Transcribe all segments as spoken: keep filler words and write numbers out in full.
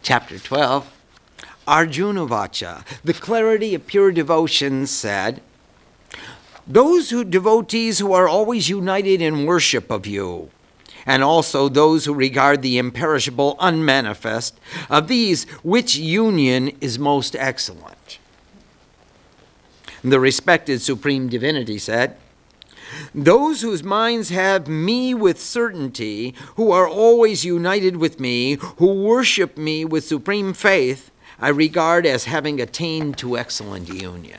Chapter twelve, Arjuna Vacha, the clarity of pure devotion said, those who devotees who are always united in worship of you, and also those who regard the imperishable unmanifest, of these which union is most excellent? The respected Supreme Divinity said, those whose minds have me with certainty, who are always united with me, who worship me with supreme faith, I regard as having attained to excellent union.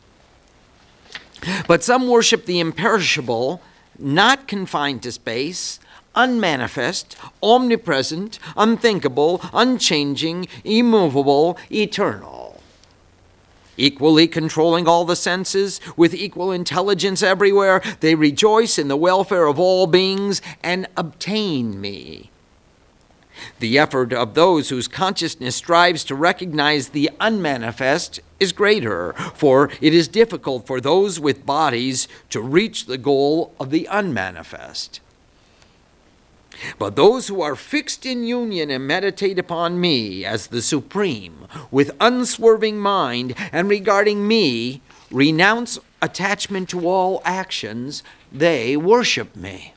But some worship the imperishable, not confined to space, unmanifest, omnipresent, unthinkable, unchanging, immovable, eternal. Equally controlling all the senses, with equal intelligence everywhere, they rejoice in the welfare of all beings and obtain me. The effort of those whose consciousness strives to recognize the unmanifest is greater, for it is difficult for those with bodies to reach the goal of the unmanifest. But those who are fixed in union and meditate upon me as the Supreme, with unswerving mind, and regarding me, renounce attachment to all actions, they worship me.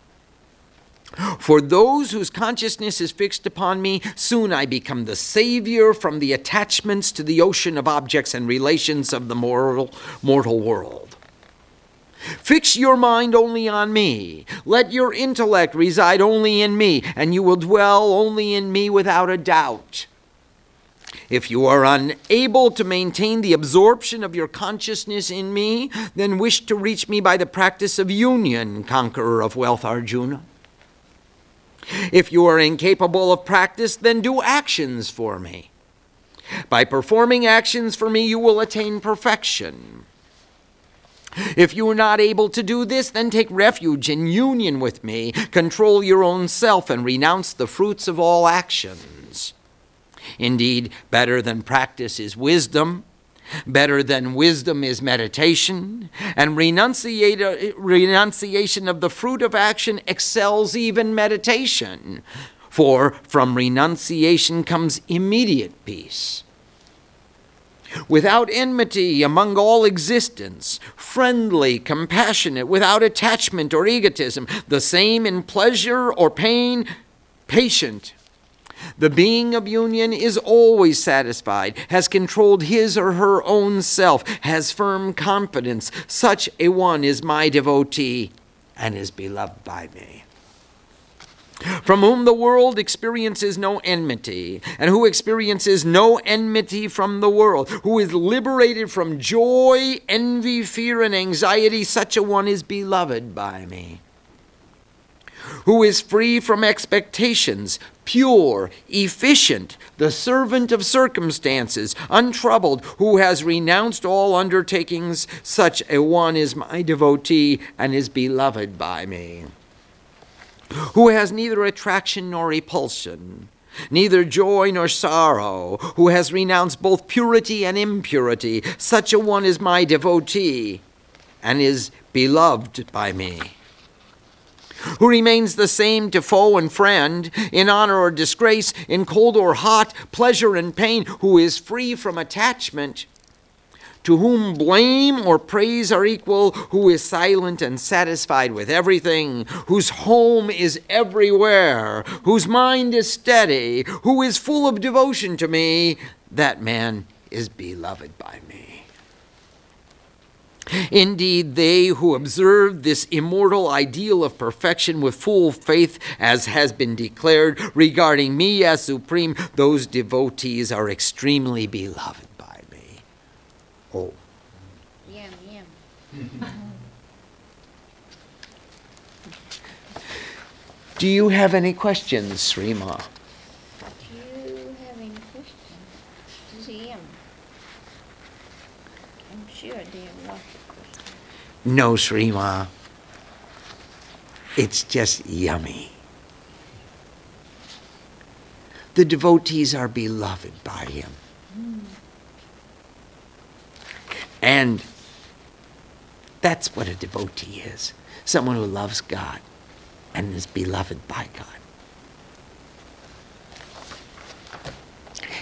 For those whose consciousness is fixed upon me, soon I become the savior from the attachments to the ocean of objects and relations of the mortal, mortal world. Fix your mind only on me. Let your intellect reside only in me, and you will dwell only in me without a doubt. If you are unable to maintain the absorption of your consciousness in me, then wish to reach me by the practice of union, conqueror of wealth Arjuna. If you are incapable of practice, then do actions for me. By performing actions for me, you will attain perfection. If you are not able to do this, then take refuge in union with me, control your own self, and renounce the fruits of all actions. Indeed, better than practice is wisdom, better than wisdom is meditation, and renunciate, renunciation of the fruit of action excels even meditation, for from renunciation comes immediate peace. Without enmity among all existence, friendly, compassionate, without attachment or egotism, the same in pleasure or pain, patient. The being of union is always satisfied, has controlled his or her own self, has firm confidence. Such a one is my devotee and is beloved by me. From whom the world experiences no enmity, and who experiences no enmity from the world, who is liberated from joy, envy, fear, and anxiety, such a one is beloved by me. Who is free from expectations, pure, efficient, the servant of circumstances, untroubled, who has renounced all undertakings, such a one is my devotee and is beloved by me. Who has neither attraction nor repulsion, neither joy nor sorrow, who has renounced both purity and impurity, such a one is my devotee and is beloved by me. Who remains the same to foe and friend, in honor or disgrace, in cold or hot, pleasure and pain, who is free from attachment, to whom blame or praise are equal, who is silent and satisfied with everything, whose home is everywhere, whose mind is steady, who is full of devotion to me, that man is beloved by me. Indeed, they who observe this immortal ideal of perfection with full faith, as has been declared regarding me as supreme, those devotees are extremely beloved by me. Oh. Yum, yum. Do you have any questions, Srima? Do you have any questions? Yum. I'm sure they have lots of questions. No, Srima. It's just yummy. The devotees are beloved by him. Mm. And that's what a devotee is. Someone who loves God and is beloved by God.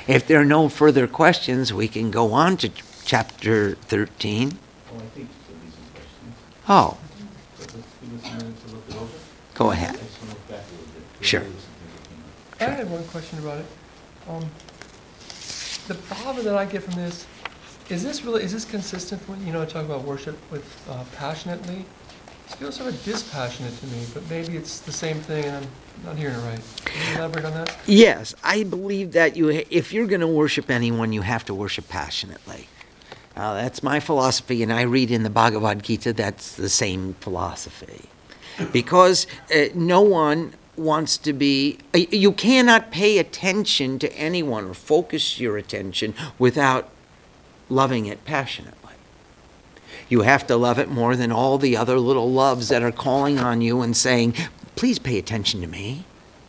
If there are no further questions, we can go on to chapter thirteen. Oh, I think there are some questions. Oh, So let's give us a minute to look it over. go I ahead. just want to look back a little bit. Sure. There was something that came up. I had one question about it. Um, the problem that I get from this, is this really, is this consistent when, you know, talk about worship with uh, passionately? It feels sort of dispassionate to me, but maybe it's the same thing and I'm not hearing it right. Can you elaborate on that? Yes, I believe that you, if you're going to worship anyone, you have to worship passionately. Uh, that's my philosophy, and I read in the Bhagavad Gita that's the same philosophy. Because uh, no one wants to be, uh, you cannot pay attention to anyone or focus your attention without loving it passionately. You have to love it more than all the other little loves that are calling on you and saying, please pay attention to me.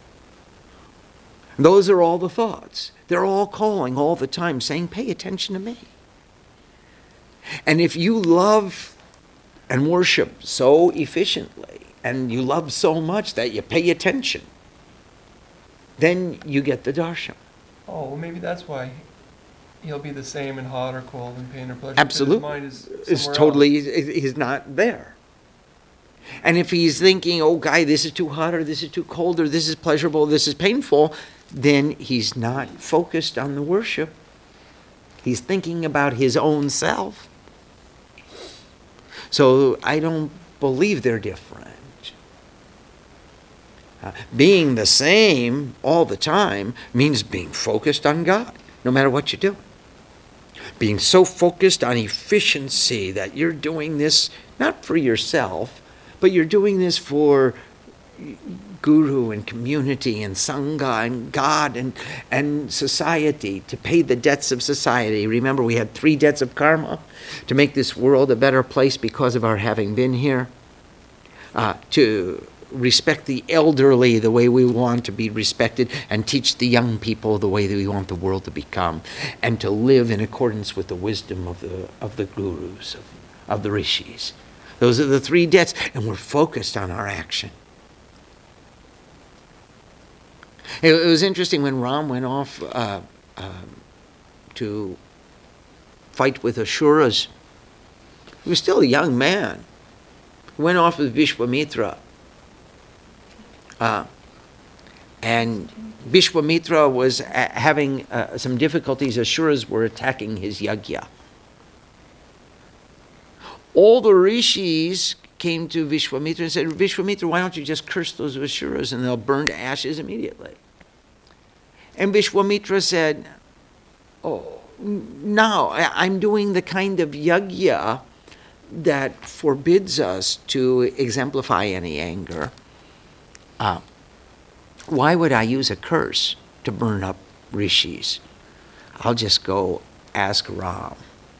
Those are all the thoughts. They're all calling all the time, saying, pay attention to me. And if you love and worship so efficiently, and you love so much that you pay attention, then you get the darshan. Oh, well, maybe that's why he'll be the same in hot or cold and pain or pleasure. because Absolutely. His mind is It's somewhere totally, else. he's not there. And if he's thinking, oh, guy, this is too hot, or this is too cold, or this is pleasurable, this is painful, then he's not focused on the worship. He's thinking about his own self. So I don't believe they're different. Uh, being the same all the time means being focused on God, no matter what you do. Being so focused on efficiency that you're doing this not for yourself, but you're doing this for guru and community and sangha and God and, and society, to pay the debts of society. Remember, we had three debts of karma: to make this world a better place because of our having been here, uh, to respect the elderly the way we want to be respected, and teach the young people the way that we want the world to become, and to live in accordance with the wisdom of the of the gurus, of, of the rishis. Those are the three debts, and we're focused on our action. It, it was interesting when Ram went off uh, uh, to fight with Asuras. He was still a young man. He went off with Vishwamitra. Uh, and Vishwamitra was a- having uh, some difficulties. Asuras were attacking his yajna. All the rishis came to Vishwamitra and said, Vishwamitra, why don't you just curse those Asuras and they'll burn to ashes immediately? And Vishwamitra said, oh, no, I- I'm doing the kind of yajna that forbids us to exemplify any anger. Uh, why would I use a curse to burn up rishis? I'll just go ask Ram.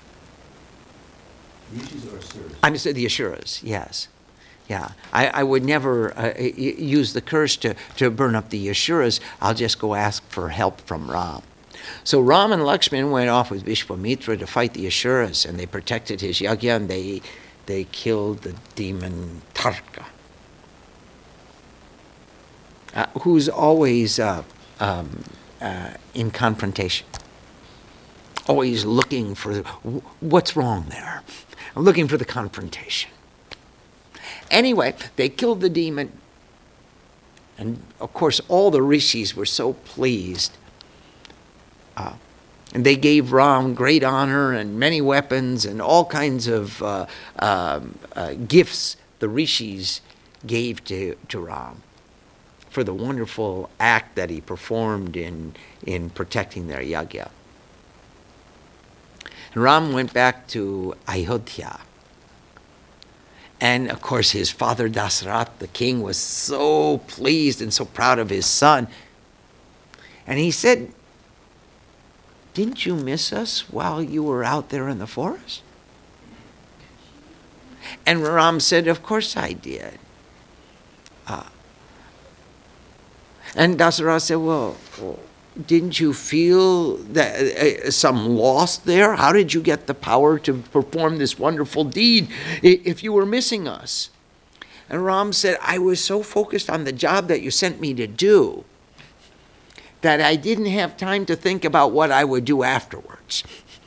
Rishis or Asuras? I'm sorry, the Asuras, yes. Yeah, I, I would never uh, y- use the curse to, to burn up the Asuras. I'll just go ask for help from Ram. So Ram and Lakshman went off with Vishwamitra to fight the Asuras, and they protected his yajna, and they, they killed the demon Tarka. Uh, who's always uh, um, uh, in confrontation, always looking for the, what's wrong there. I'm looking for the confrontation. Anyway, they killed the demon, and of course all the rishis were so pleased. Uh, and they gave Ram great honor and many weapons and all kinds of uh, um, uh, gifts the rishis gave to, to Ram for the wonderful act that he performed in, in protecting their yajna. And Ram went back to Ayodhya. And of course his father Dasarath, the king, was so pleased and so proud of his son. And he said, didn't you miss us while you were out there in the forest? And Ram said, of course I did. Uh, And Dasarath said, well, didn't you feel that uh, some loss there? How did you get the power to perform this wonderful deed if you were missing us? And Ram said, I was so focused on the job that you sent me to do that I didn't have time to think about what I would do afterwards.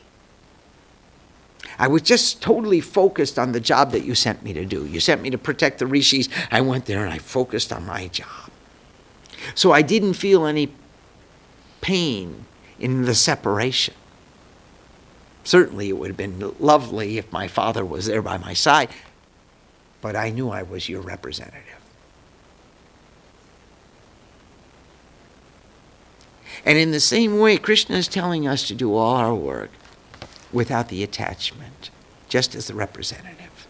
I was just totally focused on the job that you sent me to do. You sent me to protect the rishis. I went there and I focused on my job. So I didn't feel any pain in the separation. Certainly it would have been lovely if my father was there by my side, but I knew I was your representative. And in the same way, Krishna is telling us to do all our work without the attachment, just as the representative.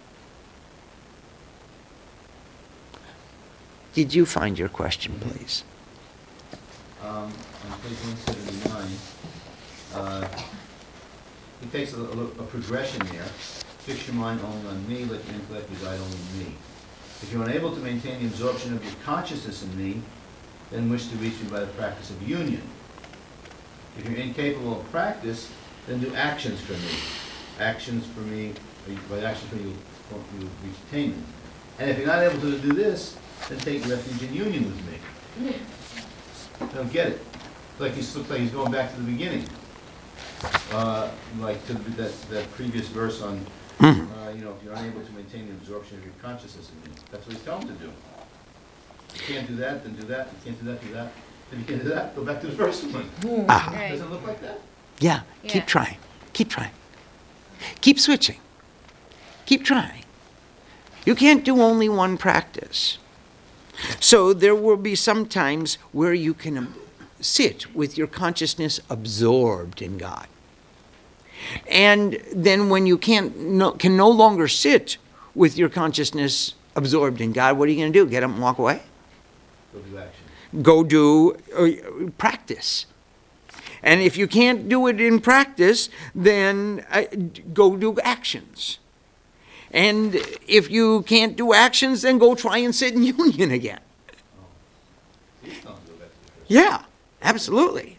Did you find your question, please? Um, on page one seventy-nine, uh, he takes a, a, a progression there. Fix your mind only on me, let your intellect reside only in me. If you're unable to maintain the absorption of your consciousness in me, then wish to reach me by the practice of union. If you're incapable of practice, then do actions for me. Actions for me, by actions for me, you, you reach attainment. And if you're not able to do this, then take refuge in union with me. I don't get it. Like he looks like he's going back to the beginning. Uh, like to the, that, that previous verse on, uh, you know, if you're unable to maintain the absorption of your consciousness in me. That's what he's telling him to do. You can't do that, then do that. You can't do that, do that. If you can't do that, go back to the first one. Ah. Right. Does it look like that? Yeah, Yeah. keep trying. Keep trying. Keep switching. Keep trying. You can't do only one practice. So there will be some times where you can um, sit with your consciousness absorbed in God. And then when you can't no, can no longer sit with your consciousness absorbed in God, what are you going to do? Get up and walk away? Go do action. Go do uh, practice. And if you can't do it in practice, then uh, go do actions. And if you can't do actions, then go try and sit in union again. He's telling him to go back to the first Yeah, absolutely.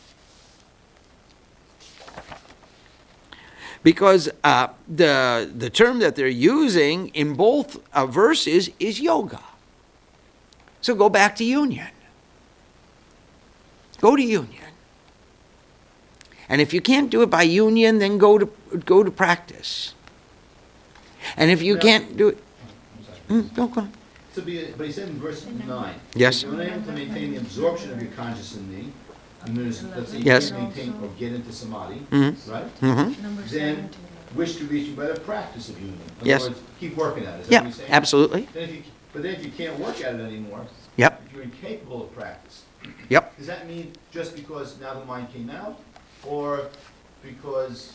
Because uh, the, the term that they're using in both uh, verses is yoga. So go back to union. Go to union. And if you can't do it by union, then go to go to practice. And if you Now- can't do it, I'm sorry. mm, go, go. To be, but he said in verse nine. Yes. If you're unable to maintain the absorption of your consciousness in me, I'm gonna, let's say you Yes. can't maintain or get into samadhi, Mhm. right? Mm-hmm. Then wish to reach you by the practice of union. In Yes. other words, keep working at it. Is that Yeah, what he's saying? absolutely. Then if you, but then if you can't work at it anymore, Yep, if you're incapable of practice, yep. does that mean just because now the mind came out, or because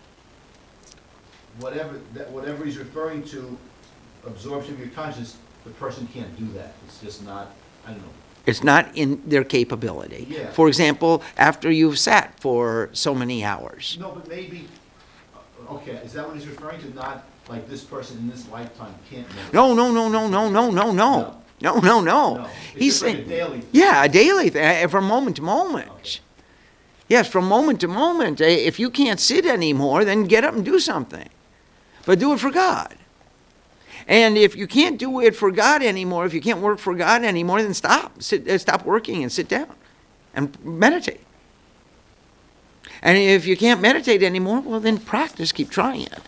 whatever that whatever he's referring to, absorption of your consciousness, the person can't do that. It's just not. I don't know. It's not in their capability. Yeah. For example, after you've sat for so many hours. No, but maybe. uh, Okay, is that what he's referring to? Not like this person in this lifetime can't. Make it. No, no, no, no, no, no, no, no. No, no, no. No. It's He's just like a saying, daily thing. yeah, a daily thing, uh, from moment to moment. Okay. Yes, from moment to moment. Uh, If you can't sit anymore, then get up and do something. But do it for God. And if you can't do it for God anymore, if you can't work for God anymore, then stop. Sit, uh, stop working and sit down and meditate. And if you can't meditate anymore, well, then practice, keep trying it.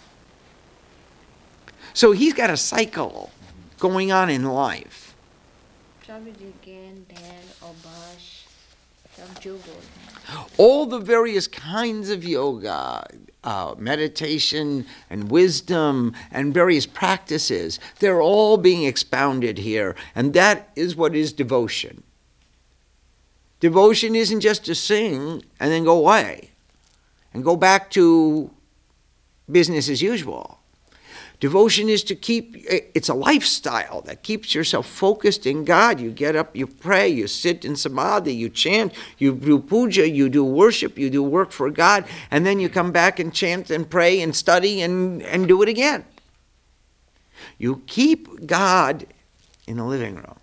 So he's got a cycle going on in life. Swamiji Gyan, Dhyan, Abhash, Samjugo. All the various kinds of yoga, uh, meditation and wisdom and various practices, they're all being expounded here. And that is what is devotion. Devotion isn't just to sing and then go away and go back to business as usual. Devotion is to keep, it's a lifestyle that keeps yourself focused in God. You get up, you pray, you sit in samadhi, you chant, you do puja, you do worship, you do work for God, and then you come back and chant and pray and study and, and do it again. You keep God in the living room.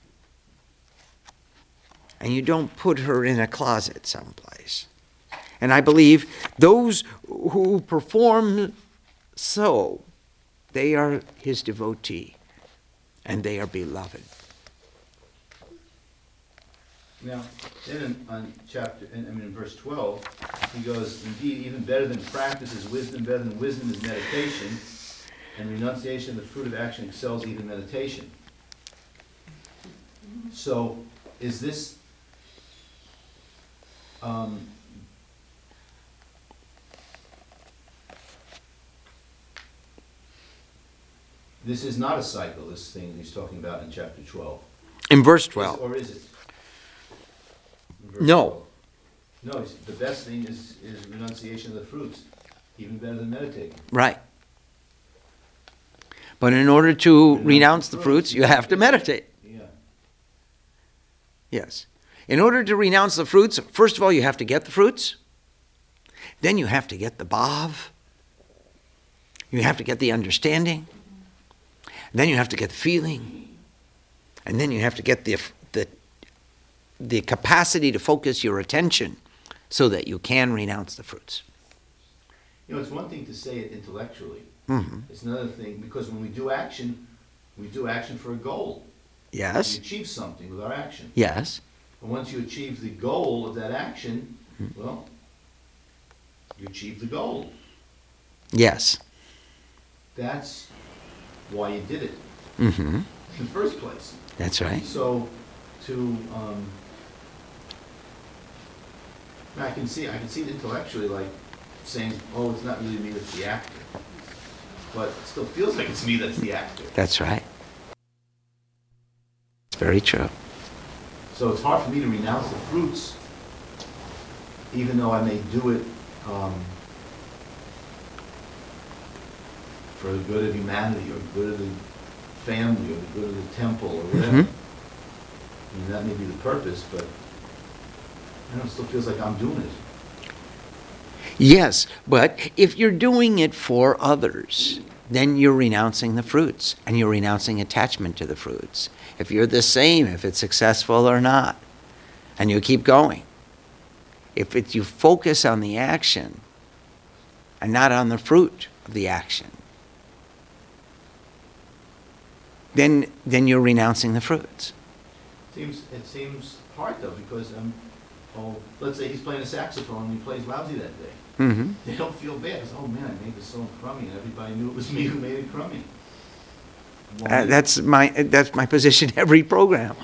And you don't put her in a closet someplace. And I believe those who perform so, they are his devotee, and they are beloved. Now, then in, on chapter, in, I mean, in verse twelve, he goes, indeed, even better than practice is wisdom, better than wisdom is meditation, and renunciation of the fruit of action excels even meditation. So, is this, um, this is not a cycle, this thing he's talking about in chapter twelve. In verse Is- twelve. Or is it? In verse No. twelve. No, he's- the best thing is, is renunciation of the fruits, even better than meditating. Right. But in order to renounce the fruits, you have to meditate. Yeah. Yes. In order to renounce the fruits, first of all, you have to get the fruits. Then you have to get the bhav. You have to get the understanding. Then you have to get the feeling. And then you have to get the, the, the capacity to focus your attention so that you can renounce the fruits. You know, it's one thing to say it intellectually. Mm-hmm. It's another thing, because when we do action, we do action for a goal. Yes. We achieve something with our action. Yes. And once you achieve the goal of that action, well, you achieve the goal. Yes. That's why you did it Mm-hmm. in the first place. That's right. So, to, um, I can see, I can see it intellectually, like saying, oh, it's not really me that's the actor. But it still feels like it's me that's the actor. That's right. It's very true. So it's hard for me to renounce the fruits, even though I may do it um, for the good of humanity, or the good of the family, or the good of the temple, or whatever. Mhm. I mean, that may be the purpose, but I know it still feels like I'm doing it. Yes, but if you're doing it for others, then you're renouncing the fruits, and you're renouncing attachment to the fruits. If you're the same, if it's successful or not, and you keep going. If it, you focus on the action and not on the fruit of the action, then then you're renouncing the fruits. Seems, it seems hard though, because, um, oh, let's say he's playing a saxophone and he plays lousy that day. Mm-hmm. They don't feel bad, because, oh man, I made this song crummy, and everybody knew it was me who made it crummy. Why- Uh, that's my that's my position every program.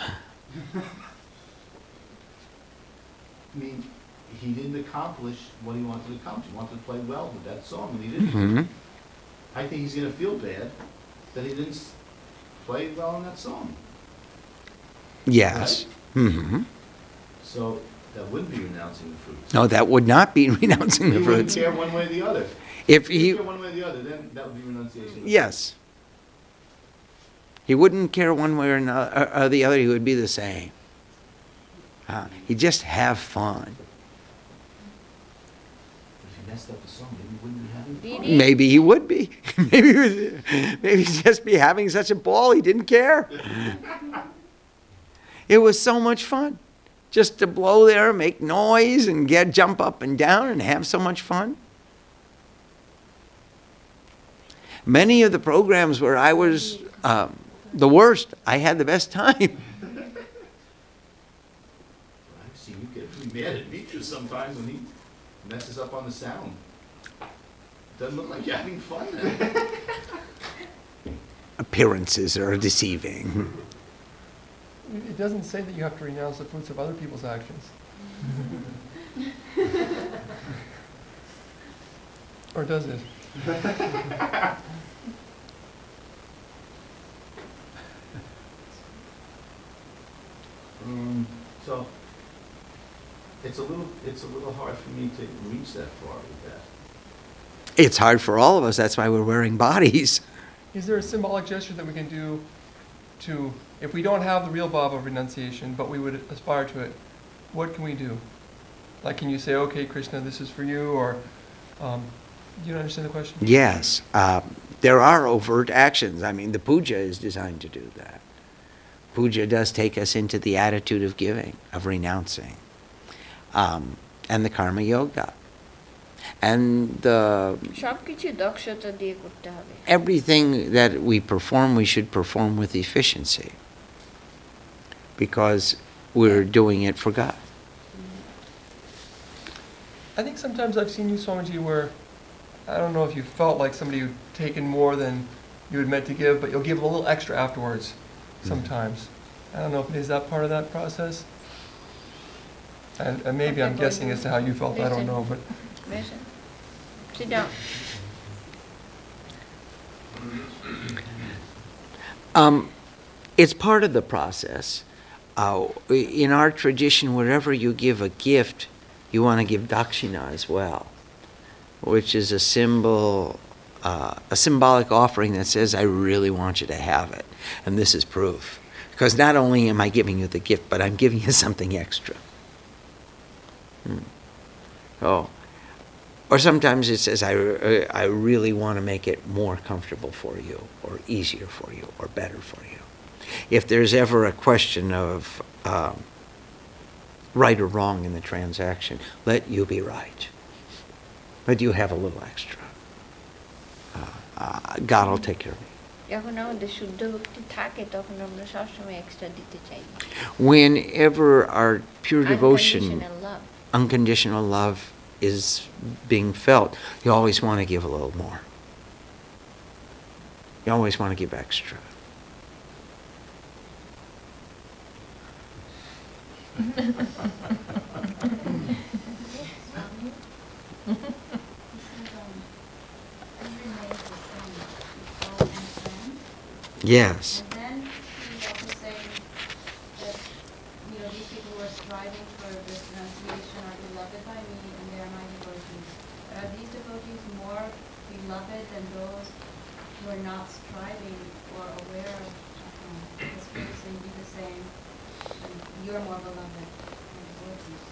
I mean, he didn't accomplish what he wanted to accomplish. He wanted to play well with that song, and he didn't. Mm-hmm. I think he's gonna feel bad that he didn't s- play well in that song. Yes. Mm-hmm. So that wouldn't be renouncing the fruits. No, that would not be renouncing He the wouldn't fruits. care one way or the other. If If he he, care one way or the other, then that would be renunciation. yes, he wouldn't care one way or, another, or, or the other. He would be the same. Uh, he'd just have fun. If he messed up the song, maybe he wouldn't be having Did fun. he? Maybe he would be. maybe he would, maybe he'd just be having such a ball. He didn't care. It was so much fun, just to blow there, make noise, and get jump up and down, and have so much fun. Many of the programs where I was um, the worst, I had the best time. I've seen you get pretty mad at Mitra sometimes when he messes up on the sound. Doesn't look like you're having fun then. Appearances are deceiving. It doesn't say that you have to renounce the fruits of other people's actions. Or does it? Um, so, it's a little, it's a little hard for me to reach that far with that. It's hard for all of us. That's why we're wearing bodies. Is there a symbolic gesture that we can do to, if we don't have the real bhav of renunciation, but we would aspire to it, what can we do? Like, can you say, okay, Krishna, this is for you, or, um, do you understand the question? Yes, um, there are overt actions. I mean, the puja is designed to do that. Puja does take us into the attitude of giving, of renouncing, um, and the karma yoga. And the, সবকিছু দক্ষতা দিয়ে করতে হবে। everything that we perform, we should perform with efficiency. Because we're doing it for God. I think sometimes I've seen you, Swamiji, where, I don't know if you felt like somebody who'd taken more than you had meant to give, but you'll give them a little extra afterwards sometimes. I don't know, if is that part of that process? And, and maybe I'm guessing as to how you felt, I don't know, but. Listen. Sit down. Um, it's part of the process. Uh, in our tradition, wherever you give a gift, you want to give dakshina as well, which is a symbol, uh, a symbolic offering that says, I really want you to have it. And this is proof. Because not only am I giving you the gift, but I'm giving you something extra. Hmm. Oh. Or sometimes it says, I, I really want to make it more comfortable for you, or easier for you, or better for you. If there's ever a question of um, right or wrong in the transaction, let you be right. But you have a little extra. Uh, uh, God will take care of me. যখন আমাদের শুদ্ধ ভক্তি থাকে তখন আমরা সবসময় extra দিতে চাই। Whenever our pure devotion, Unconditional love. unconditional love is being felt, you always want to give a little more. You always want to give extra. Yes. And then he's also saying that, you know, these people who are striving for this renunciation are beloved by me and they are my devotees. But are these devotees more beloved than those who are not striving or aware of um, this person be the same, and you're more beloved than devotees?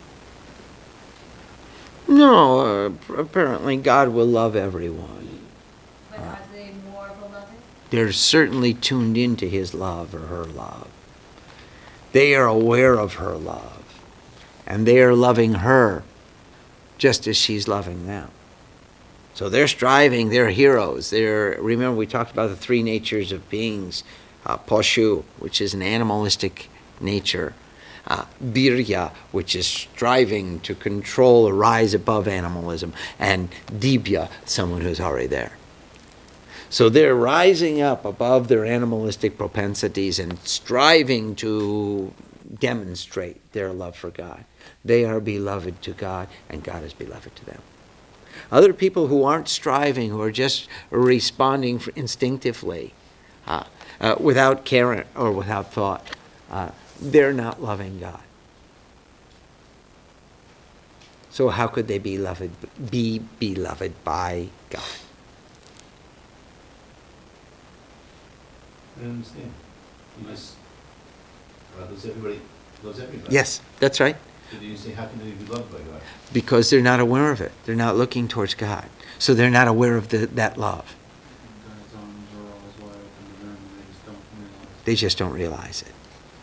No, uh, apparently God will love everyone. But Uh. are they more beloved? They're certainly tuned into his love or her love. They are aware of her love. And they are loving her just as she's loving them. So they're striving, they're heroes. They're, remember we talked about the three natures of beings. Uh, Pashu, which is an animalistic nature. Uh, Birya, which is striving to control or rise above animalism. And Dibya, someone who's already there. So they're rising up above their animalistic propensities and striving to demonstrate their love for God. They are beloved to God, and God is beloved to them. Other people who aren't striving, who are just responding instinctively, uh, uh, without care or without thought, uh, they're not loving God. So how could they be loved, be beloved by God? I understand. You just, God loves everybody, loves everybody. Yes, that's right. So do you say, how can they be loved by God? Because they're not aware of it. They're not looking towards God. So they're not aware of the, that love. God's arms are always wide open to them, and they just don't realize. They just don't realize it.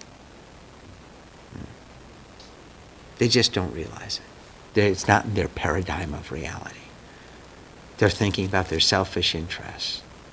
They just don't realize it. They're, it's not in their paradigm of reality. They're thinking about their selfish interests.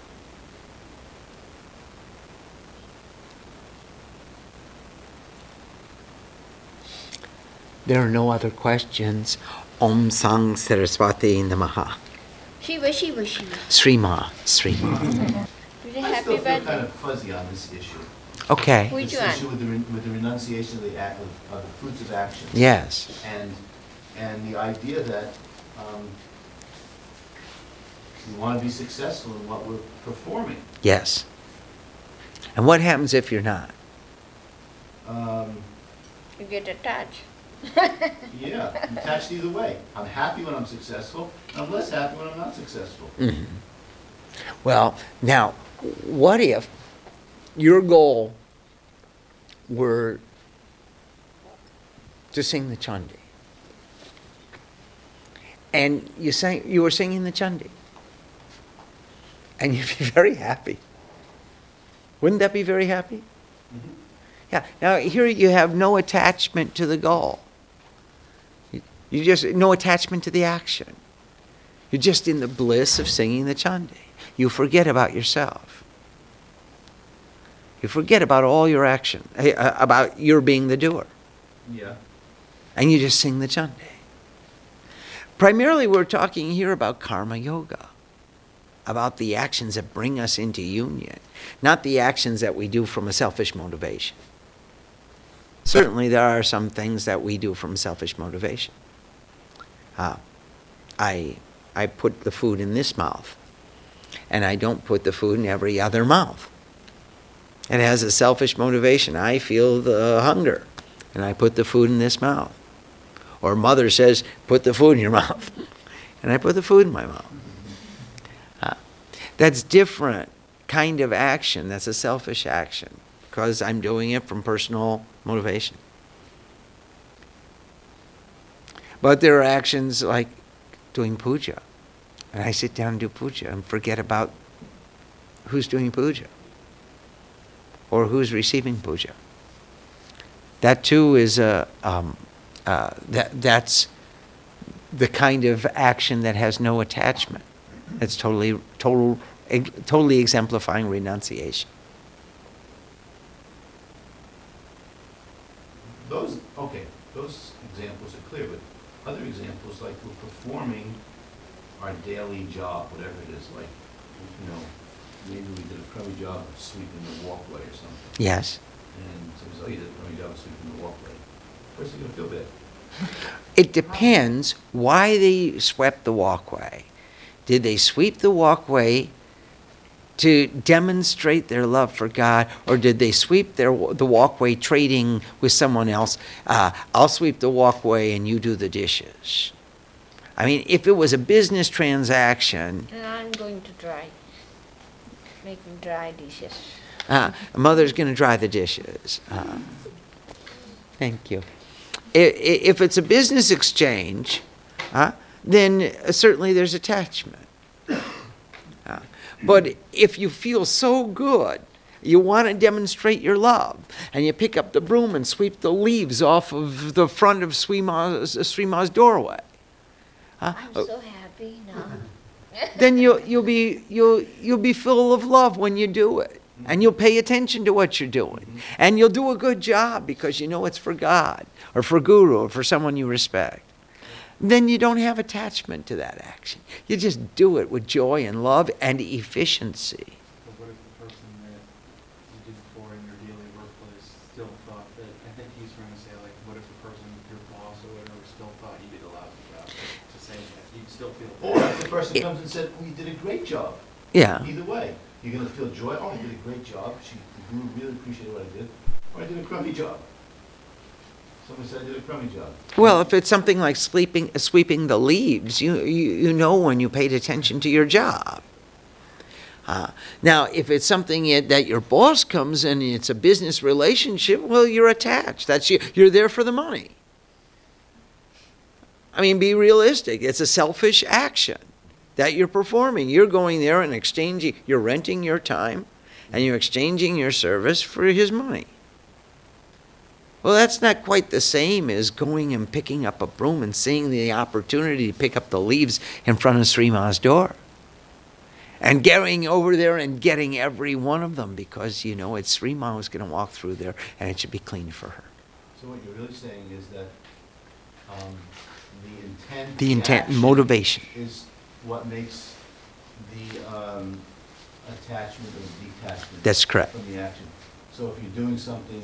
There are no other questions. Om Sang Saraswati Namaha. Shiva, Shiva, Shiva. Srima, Srima. Really I happy still feel birthday. kind of fuzzy on this issue. Okay. Which This one? issue with the, re- with the renunciation of the act of, of the fruits of action. Yes. And, and the idea that, um, we want to be successful in what we're performing. Yes. And what happens if you're not? Um, You get attached. yeah, I'm attached either way. I'm happy when I'm successful, and I'm less happy when I'm not successful. Mhm. Well, now, what if your goal were to sing the Chandi? And you sang, you were singing the Chandi. And you'd be very happy. Wouldn't that be very happy? Mhm. Yeah. Now, here you have no attachment to the goal. You, you just, no attachment to the action. You're just in the bliss of singing the Chandi. You forget about yourself. You forget about all your action, eh, uh, about your being the doer. Yeah. And you just sing the chante. Primarily, we're talking here about karma yoga, about the actions that bring us into union, not the actions that we do from a selfish motivation. Certainly, there are some things that we do from selfish motivation. Uh, I, I put the food in this mouth, and I don't put the food in every other mouth. It has a selfish motivation. I feel the hunger, and I put the food in this mouth. Or mother says, put the food in your mouth, and I put the food in my mouth. Uh, that's different kind of action. That's a selfish action because I'm doing it from personal motivation. But there are actions like doing puja. And I sit down and do puja and forget about who's doing puja or who's receiving puja. That too is a, um, uh, that, that's the kind of action that has no attachment. It's totally, total, totally exemplifying renunciation. Those, okay, those examples are clear, but other examples, like we're performing our daily job, whatever it is, like, you know, maybe we did a crummy job of sweeping the walkway or something. Yes. And somebody says, oh, you did a crummy job of sweeping the walkway. Of course, you're going to feel bad. It depends why they swept the walkway. Did they sweep the walkway to demonstrate their love for God, or did they sweep their the walkway trading with someone else? Uh, I'll sweep the walkway and you do the dishes. I mean, if it was a business transaction, And I'm going to try making dry dishes. uh, mother's going to dry the dishes. Uh, thank you. If, if it's a business exchange, uh, then certainly there's attachment. Uh, but if you feel so good, you want to demonstrate your love, and you pick up the broom and sweep the leaves off of the front of Srima's, Srima's doorway, uh, I'm so happy now. then you'll, you'll, be, you'll, you'll be full of love when you do it. And you'll pay attention to what you're doing. And you'll do a good job because you know it's for God or for Guru or for someone you respect. Then you don't have attachment to that action. You just do it with joy and love and efficiency. But what if the person that you did before in your daily workplace still thought that, I think he's trying to say, like, what if the person, your boss or whatever, still thought you did a lousy job? To say that, you'd still feel Or bad. if the person comes and said, oh, you did a great job. Yeah. Either way, you're going to feel joy. Oh, I did a great job. She the guru really appreciated what I did. Or I did a crummy job. Somebody said I did a crummy job. Well, if it's something like sleeping, sweeping the leaves, you, you, you know when you paid attention to your job. Uh, now, if it's something that your boss comes and it's a business relationship, well, you're attached. That's you. You're there for the money. I mean, be realistic. It's a selfish action that you're performing. You're going there and exchanging, you're renting your time and you're exchanging your service for his money. Well, that's not quite the same as going and picking up a broom and seeing the opportunity to pick up the leaves in front of Srima's door. And getting over there and getting every one of them because, you know, it's Srima who's going to walk through there and it should be clean for her. So what you're really saying is that um, the intent, The intent, action motivation. is what makes the um, attachment or detachment That's correct. from the action. So if you're doing something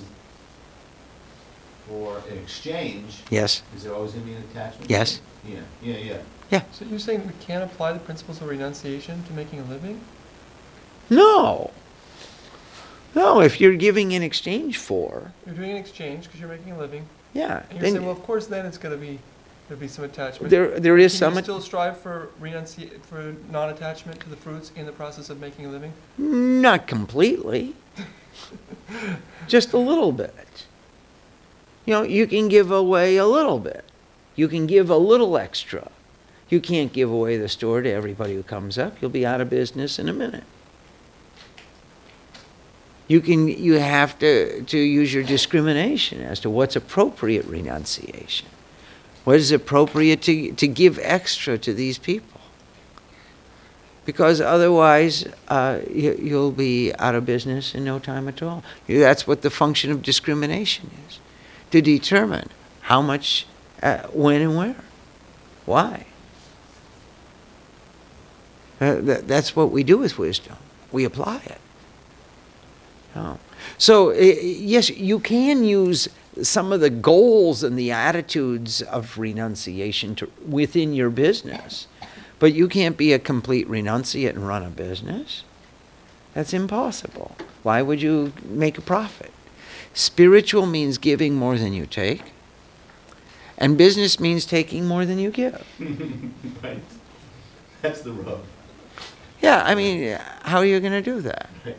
for an exchange, Yes? is there always going to be an attachment? Yes. Yeah, yeah, yeah. Yeah. So you're saying we can't apply the principles of renunciation to making a living? No. No, if you're giving in exchange for, You're doing an exchange because you're making a living, yeah. and you're then saying, well, of course, then it's going to be, there'll be some attachment. there, there is Can some, you still strive for renunci, for non-attachment to the fruits in the process of making a living? not completely. Just a little bit. You know, you can give away a little bit. You can give a little extra. You can't give away the store to everybody who comes up. You'll be out of business in a minute. You can, you have to, to use your discrimination as to what's appropriate renunciation. What is appropriate to, to give extra to these people? Because otherwise, uh, you, you'll be out of business in no time at all. That's what the function of discrimination is, to determine how much, uh, when and where. Why? Uh, that, that's what we do with wisdom. We apply it. Oh. So, uh, yes, you can use some of the goals and the attitudes of renunciation to, within your business, but you can't be a complete renunciate and run a business. That's impossible. Why would you make a profit? Spiritual means giving more than you take, and business means taking more than you give. Right. That's the rub. Yeah, I mean, how are you going to do that? Right.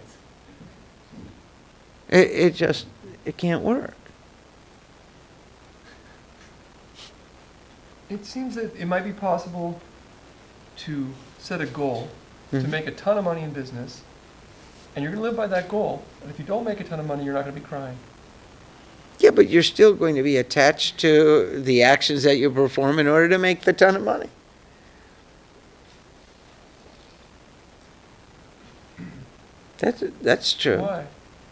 It, it just, it can't work. It seems that it might be possible to set a goal to Mhm. make a ton of money in business, and you're going to live by that goal. And if you don't make a ton of money, you're not going to be crying. Yeah, but you're still going to be attached to the actions that you perform in order to make the ton of money. That's, that's true. Why?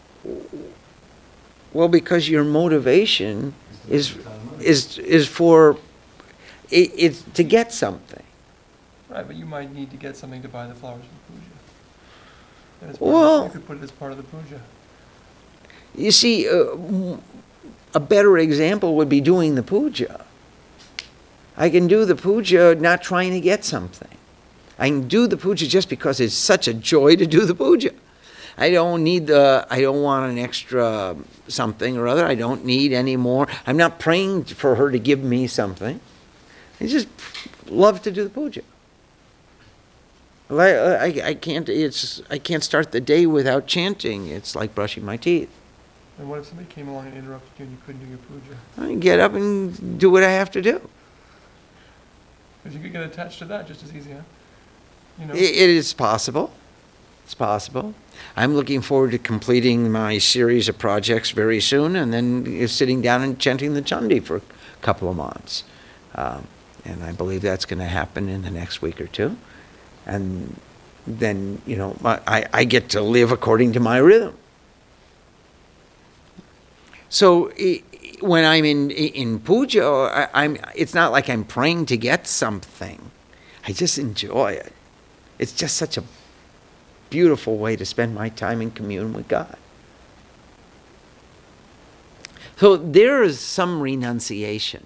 Well, because your motivation It's is, the time of money. is, is for, it, it's to get something. Right, but you might need to get something to buy the flowers for the puja. And as part Well- of the, you could put it as part of the puja. You see, uh, a better example would be doing the puja. I can do the puja not trying to get something. I can do the puja just because it's such a joy to do the puja. I don't need the, I don't want an extra something or other. I don't need any more. I'm not praying for her to give me something. I just love to do the puja. Well, I, I, I can't, it's, I can't start the day without chanting. It's like brushing my teeth. And what if somebody came along and interrupted you and you couldn't do your puja? I can get up and do what I have to do. Because you could get attached to that just as easy, huh? You know? I- It is possible. It's possible. I'm looking forward to completing my series of projects very soon, and then sitting down and chanting the Chandi for a couple of months. Um, and I believe that's going to happen in the next week or two. And then, you know, I, I get to live according to my rhythm. So I, when I'm in in puja, I, I'm. It's not like I'm praying to get something. I just enjoy it. It's just such a beautiful way to spend my time in commune with God. So there is some renunciation.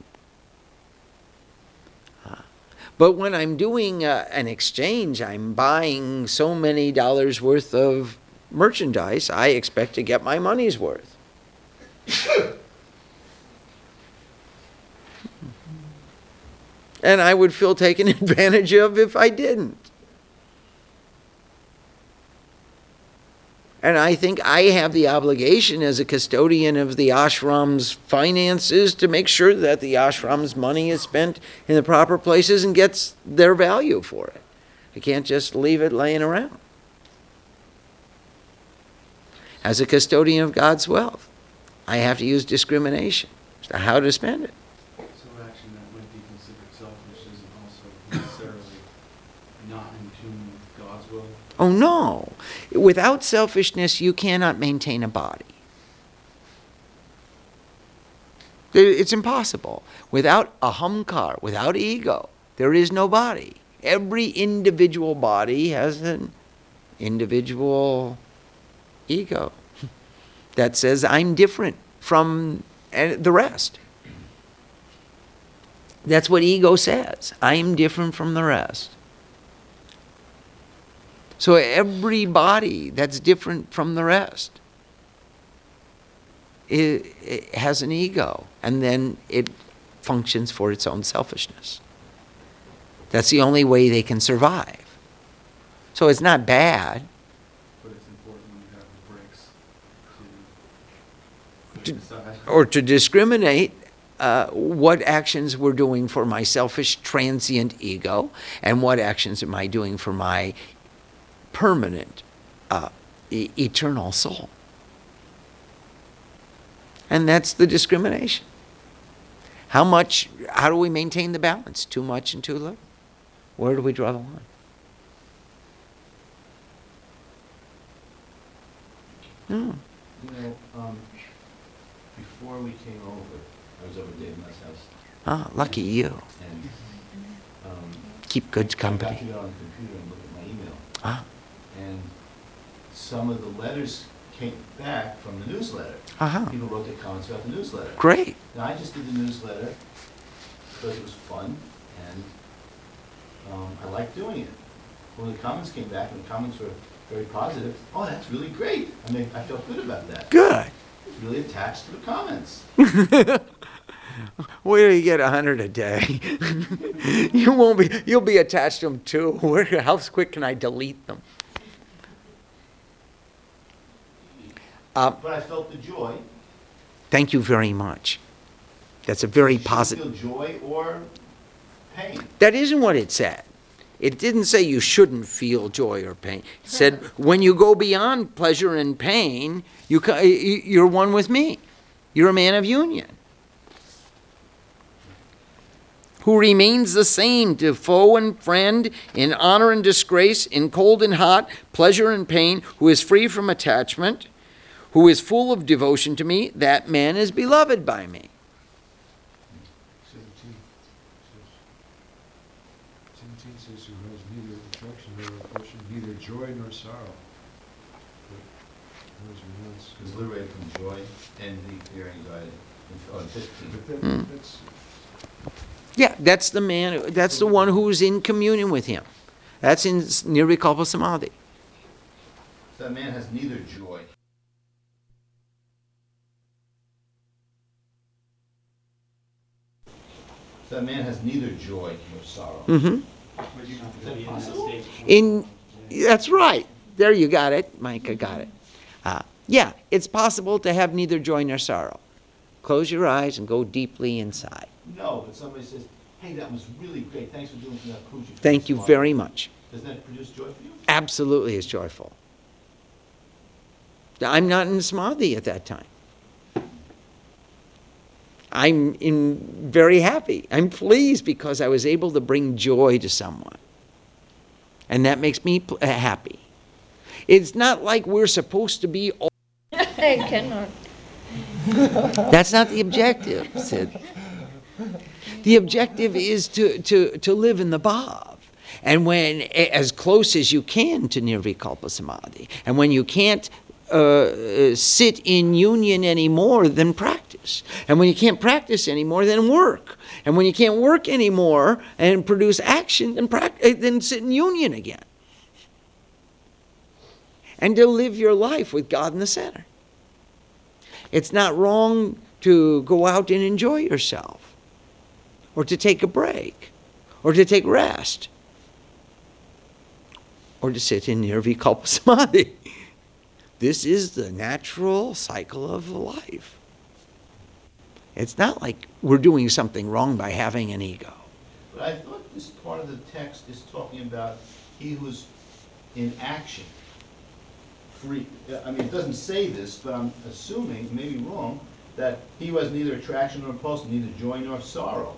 Uh, But when I'm doing uh, an exchange, I'm buying so many dollars worth of merchandise, I expect to get my money's worth. And I would feel taken advantage of if I didn't. And I think I have the obligation as a custodian of the ashram's finances to make sure that the ashram's money is spent in the proper places and gets their value for it. I can't just leave it laying around. As a custodian of God's wealth, I have to use discrimination as to how to spend it. So action that might be considered selfish isn't also necessarily not in tune with God's will. Oh no. Without selfishness, you cannot maintain a body. It's impossible. Without ahamkar, without ego, there is no body. Every individual body has an individual ego that says, I'm different from the rest. That's what ego says. I'm different from the rest. So every body that's different from the rest, it, it has an ego, and then it functions for its own selfishness. That's the only way they can survive. So it's not bad. But it's important when you have the bricks to To- put aside. Or to discriminate uh, what actions we're doing for my selfish, transient ego, and what actions am I doing for my permanent, uh, e- eternal soul. And that's the discrimination. How much, how do we maintain the balance? Too much and too little? Where do we draw the line? No. You know, um, before we came over, I was over at Dave Nutt's house, Ah, lucky you. and, um, Keep good I got to company. get on the computer and look at my email. Ah, And some of the letters came back from the newsletter. uh-huh. People wrote their comments about the newsletter. Great. And I just did the newsletter because it was fun, and um, I liked doing it. When the comments came back, and the comments were very positive, oh, that's really great. I mean, I felt good about that. Good. Really attached to the comments. Where do you get a hundred a day? You won't be. You'll be attached to them too. Where? How quick can I delete them? Uh, But I felt the joy. thank you very much. That's a very You should positive. feel joy or pain. That isn't what it said. It didn't say you shouldn't feel joy or pain. It said when you go beyond pleasure and pain, you ca- you- you're one with me. You're a man of union. Who remains the same to foe and friend, in honor and disgrace, in cold and hot, pleasure and pain, who is free from attachment, who is full of devotion to me, that man is beloved by me. Seventeen says, seventeen says who has neither attraction nor repulsion, neither joy nor sorrow. But who is renounced. Is liberated from joy, envy, fear, anxiety. Oh, and fifteen. But that, Hmm. that's, Yeah, that's the man, that's the one who's in communion with him. That's in Nirvikalpa Samadhi. So that man has neither joy. So that man has neither joy nor sorrow. Mm-hmm. Would you not Is that be in that possible? state? In, that's right. There you got it. Micah got it. Uh, yeah, it's possible to have neither joy nor sorrow. Close your eyes and go deeply inside. No, but somebody says, hey, that was really great. Thanks for doing that puja. Thank you very much. Doesn't that produce joy for you? Absolutely is joyful. I'm not in samadhi at that time. I'm in very happy. I'm pleased because I was able to bring joy to someone. And that makes me pl- happy. It's not like we're supposed to be. All- I cannot. That's not the objective, Sid. The objective is to, to, to live in the bhav. And when, as close as you can to Nirvikalpa Samadhi, and when you can't uh, sit in union anymore, then practice. And when you can't practice anymore, then work. And when you can't work anymore and produce action, then, prac- then sit in union again. And to live your life with God in the center. It's not wrong to go out and enjoy yourself, or to take a break, or to take rest, or to sit in Nirvikalpa Samadhi. This is the natural cycle of life. It's not like we're doing something wrong by having an ego. But I thought this part of the text is talking about he who's in action. Free. I mean, it doesn't say this, but I'm assuming, maybe wrong, that he who has neither attraction nor repulsion, neither joy nor sorrow.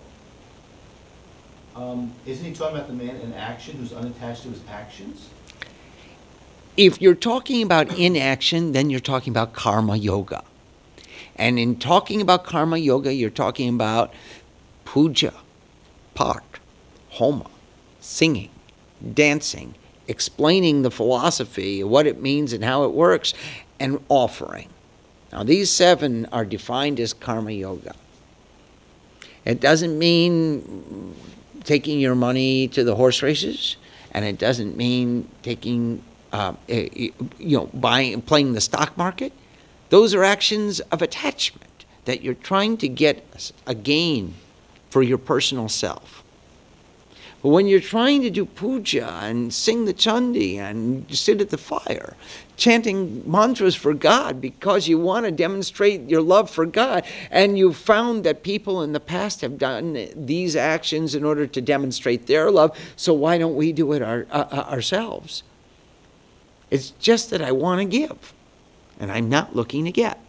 Um, isn't he talking about the man in action who's unattached to his actions? If you're talking about inaction, then you're talking about karma yoga. And in talking about karma yoga, you're talking about puja, part, homa, singing, dancing, explaining the philosophy, what it means and how it works, and offering. Now, these seven are defined as karma yoga. It doesn't mean taking your money to the horse races, and it doesn't mean taking, uh, you know, buying, playing the stock market. Those are actions of attachment that you're trying to get a gain for your personal self. But when you're trying to do puja and sing the chandi and sit at the fire, chanting mantras for God because you want to demonstrate your love for God, and you've found that people in the past have done these actions in order to demonstrate their love, so why don't we do it our, uh, ourselves? It's just that I want to give, and I'm not looking to get.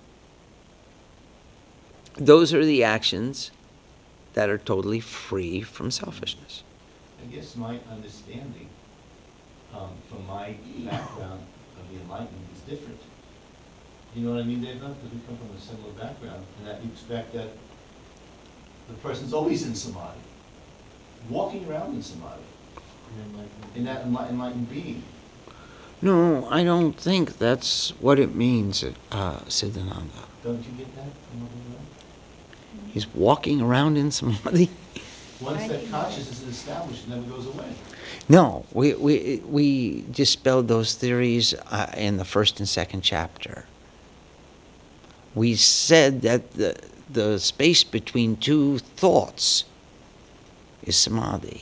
Those are the actions that are totally free from selfishness. I guess my understanding um, from my background of the Enlightenment is different. You know what I mean, Dave? Because we come from a similar background, and that you expect that the person's always in samadhi, walking around in samadhi, in that enlight- enlightened being. No, I don't think that's what it means, uh, Siddhananda. Don't you get that from what we know? He's walking around in samadhi. Once I that didn't consciousness is established, it never goes away. No, we, we, we dispelled those theories uh, in the first and second chapter. We said that the, the space between two thoughts is samadhi.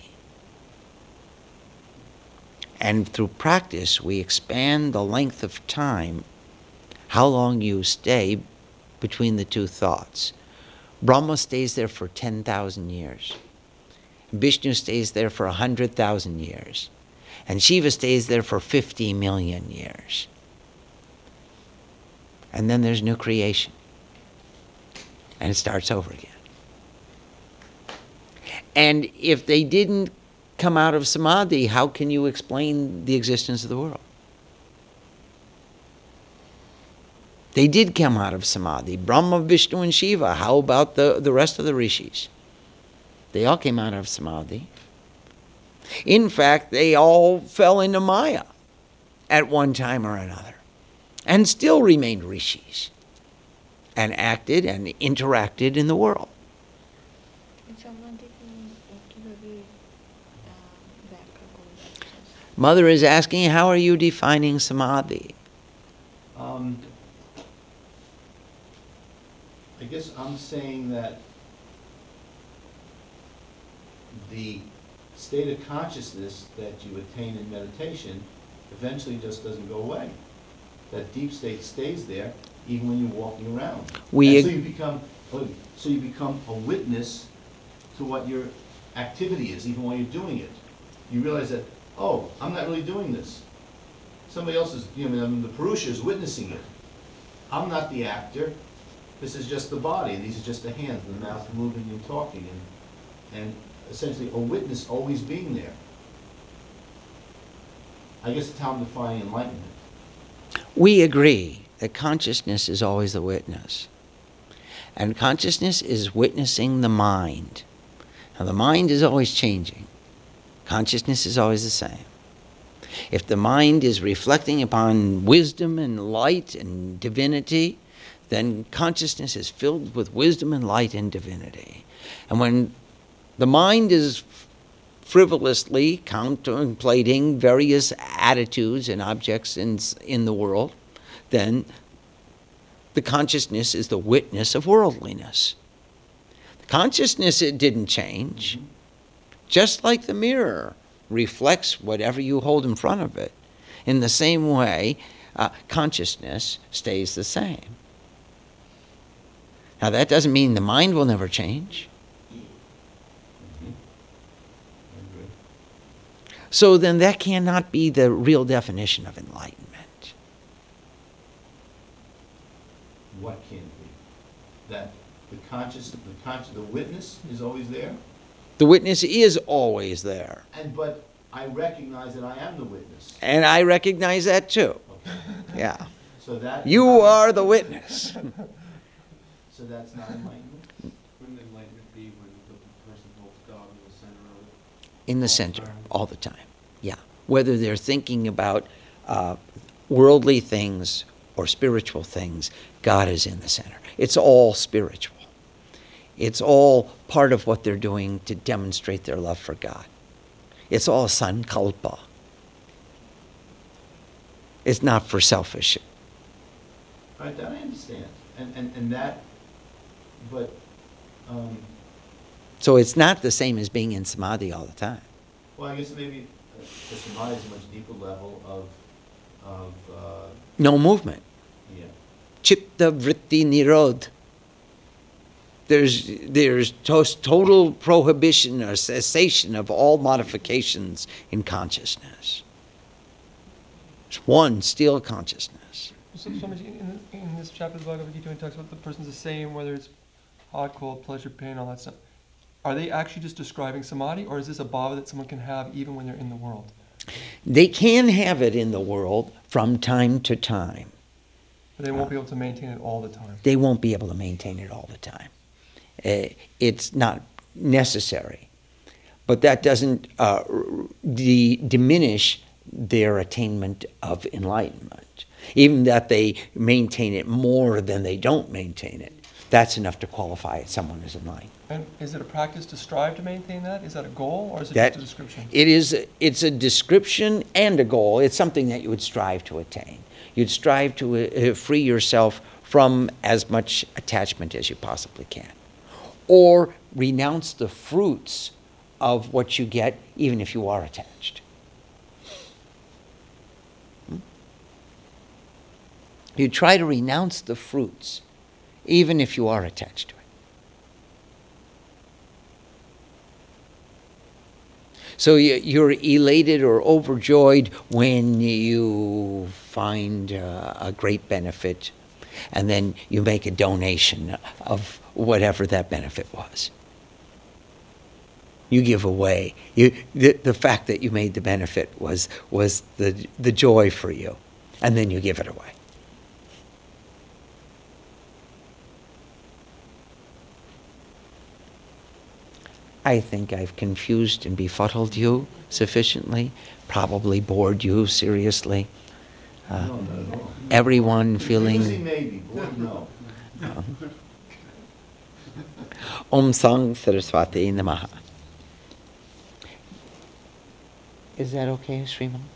And through practice, we expand the length of time, how long you stay between the two thoughts. Brahma stays there for ten thousand years. Vishnu stays there for one hundred thousand years. And Shiva stays there for fifty million years. And then there's new creation. And it starts over again. And if they didn't come out of samadhi, how can you explain the existence of the world? They did come out of samadhi. Brahma, Vishnu, and Shiva. How about the, the rest of the rishis? They all came out of samadhi. In fact, they all fell into Maya at one time or another, and still remained rishis, and acted and interacted in the world. Someone didn't কিভাবে ব্যাখ্যা করবে? Mother is asking, how are you defining samadhi? Um, I guess I'm saying that the state of consciousness that you attain in meditation eventually just doesn't go away. That deep state stays there even when you're walking around. We And so ag- you become, oh, so you become a witness to what your activity is, even while you're doing it. You realize that, oh, I'm not really doing this. Somebody else is, you know, I mean, the Purusha is witnessing it. I'm not the actor. This is just the body. These are just the hands, the mouth moving and talking, and, and essentially a witness always being there. I guess it's how I'm defining enlightenment. We agree that consciousness is always the witness. And consciousness is witnessing the mind. Now, the mind is always changing. Consciousness is always the same. If the mind is reflecting upon wisdom and light and divinity, then consciousness is filled with wisdom and light and divinity. And when the mind is frivolously contemplating various attitudes and objects in, in the world, then the consciousness is the witness of worldliness. The consciousness, it didn't change. Mm-hmm. Just like the mirror reflects whatever you hold in front of it. In the same way, uh, consciousness stays the same. Now, that doesn't mean the mind will never change. Mm-hmm. I agree. So then that cannot be the real definition of enlightenment. What can it be? That the conscious, the conscious, the witness is always there? The witness is always there. And, but I recognize that I am the witness. And I recognize that too. Okay. Yeah. So that. You are the witness. So that's not enlightenment? Wouldn't enlightenment be when the person holds God in the center of it? In the All the center, time. all the time. Yeah. Whether they're thinking about uh, worldly things or spiritual things, God is in the center. It's all spiritual. It's all part of what they're doing to demonstrate their love for God. It's all sankalpa. It's not for selfish. All right, that I understand. And, and, and that, but, um, So it's not the same as being in samadhi all the time. well, I guess maybe uh, the samadhi is a much deeper level of, of, uh, No movement. yeah. Chitta vritti nirod. There's, there's tos- total prohibition or cessation of all modifications in consciousness. It's one still consciousness. So, so much in, in this chapter of the Bhagavad Gita, it talks about the person's the same, whether it's hot, cold, pleasure, pain, all that stuff. Are they actually just describing samadhi, or is this a bhava that someone can have even when they're in the world? They can have it in the world from time to time. But they won't be able to maintain it all the time. They won't be able to maintain it all the time. Uh, it's not necessary. But that doesn't uh, de- diminish their attainment of enlightenment. Even that they maintain it more than they don't maintain it, that's enough to qualify someone as enlightened. And is it a practice to strive to maintain that? Is that a goal, or is it That- just a description? It is, it's a description and a goal. It's something that you would strive to attain. You'd strive to uh, free yourself from as much attachment as you possibly can. Or renounce the fruits of what you get, even if you are attached. Hmm? You try to renounce the fruits, even if you are attached to it. So you're elated or overjoyed when you find uh, a great benefit, and then you make a donation of whatever that benefit was. You give away. You, the, the fact that you made the benefit was, was the, the joy for you, and then you give it away. I think I've confused and befuddled you sufficiently, probably bored you seriously. Uh, No, not at all. everyone Easy feeling maybe, bored, no. Om Sang Saraswati Namaha. Is that okay, Sriman?